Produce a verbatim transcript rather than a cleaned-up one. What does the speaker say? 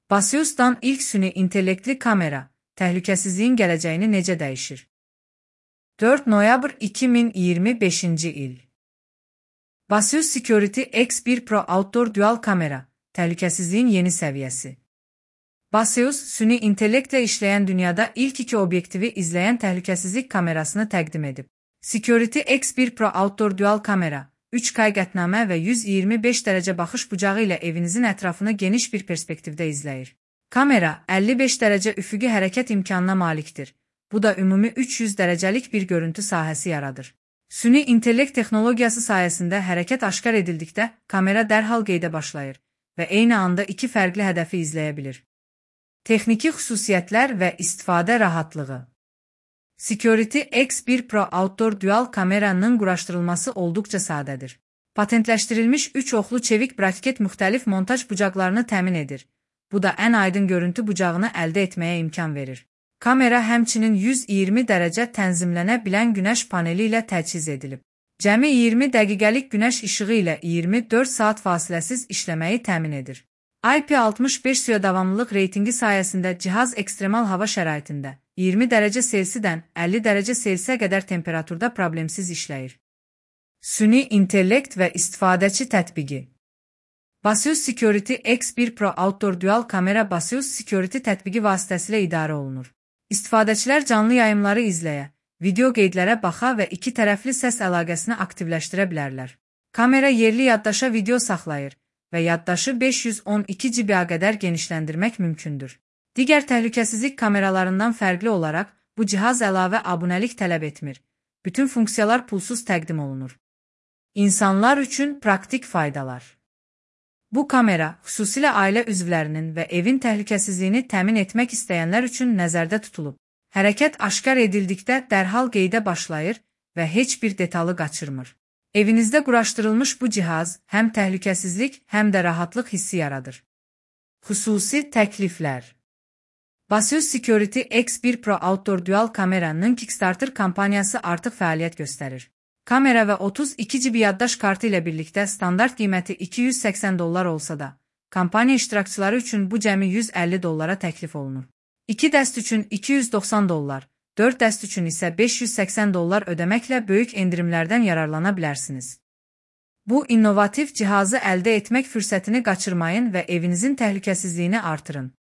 Basius'dan ilk süni intellektli kamera, təhlükəsizliyin gələcəyini necə dəyişir? dörd noyabr iki min iyirmi beşinci il. Basius Security X bir Pro Outdoor Dual Kamera, təhlükəsizliyin yeni səviyyəsi. Basius, süni intellektlə işləyən dünyada ilk iki obyektivi izləyən təhlükəsizlik kamerasını təqdim edib. Security X bir Pro Outdoor Dual Kamera, üç K qətnamə və yüz iyirmi beş dərəcə baxış bucağı ilə evinizin ətrafını geniş bir perspektivdə izləyir. Kamera, əlli beş dərəcə üfüqi hərəkət imkanına malikdir. Bu da ümumi üç yüz dərəcəlik bir görüntü sahəsi yaradır. Süni intellekt texnologiyası sayəsində hərəkət aşkar edildikdə, kamera dərhal qeydə başlayır və eyni anda iki fərqli hədəfi izləyə bilir. Texniki xüsusiyyətlər və istifadə rahatlığı. Security X bir Pro Outdoor Dual kameranın quraşdırılması olduqca sadədir. Patentləşdirilmiş üç oxlu çevik braket müxtəlif montaj bucaqlarını təmin edir. Bu da ən aydın görüntü bucağını əldə etməyə imkan verir. Kamera həmçinin yüz iyirmi dərəcə tənzimlənə bilən günəş paneli ilə təchiz edilib. Cəmi iyirmi dəqiqəlik günəş işığı ilə iyirmi dörd saat fasiləsiz işləməyi təmin edir. I P altmış beş suya davamlılıq reytingi sayəsində cihaz ekstremal hava şəraitində iyirmi dərəcə Selsidən əlli dərəcə Selsiyə qədər temperaturda problemsiz işləyir. Süni intellekt və istifadəçi tətbiqi. Basius Security X bir Pro Outdoor Dual kamera Basius Security tətbiqi vasitəsilə idarə olunur. İstifadəçilər canlı yayımları izləyə, video qeydlərə baxa və iki tərəfli səs əlaqəsini aktivləşdirə bilərlər. Kamera yerli yaddaşa video saxlayır və yaddaşı beş yüz on iki giqaya qədər genişləndirmək mümkündür. Digər təhlükəsizlik kameralarından fərqli olaraq, bu cihaz əlavə abunəlik tələb etmir. Bütün funksiyalar pulsuz təqdim olunur. İnsanlar üçün praktik faydalar. Bu kamera, xüsusilə ailə üzvlərinin və evin təhlükəsizliyini təmin etmək istəyənlər üçün nəzərdə tutulub. Hərəkət aşkar edildikdə dərhal qeydə başlayır və heç bir detalı qaçırmır. Evinizdə quraşdırılmış bu cihaz həm təhlükəsizlik, həm də rahatlıq hissi yaradır. Xüsusi təkliflər. Basius Security X bir Pro Outdoor Dual kameranın Kickstarter kampaniyası artıq fəaliyyət göstərir. Kamera və otuz iki giqabayt yaddaş kartı ilə birlikdə standart qiyməti iki yüz səksən dollar olsa da, kampaniya iştirakçıları üçün bu cəmi yüz əlli dollara təklif olunur. iki dəst üçün iki yüz doxsan dollar, dörd dəst üçün isə beş yüz səksən dollar ödəməklə böyük endirimlərdən yararlana bilərsiniz. Bu innovativ cihazı əldə etmək fürsətini qaçırmayın və evinizin təhlükəsizliyini artırın.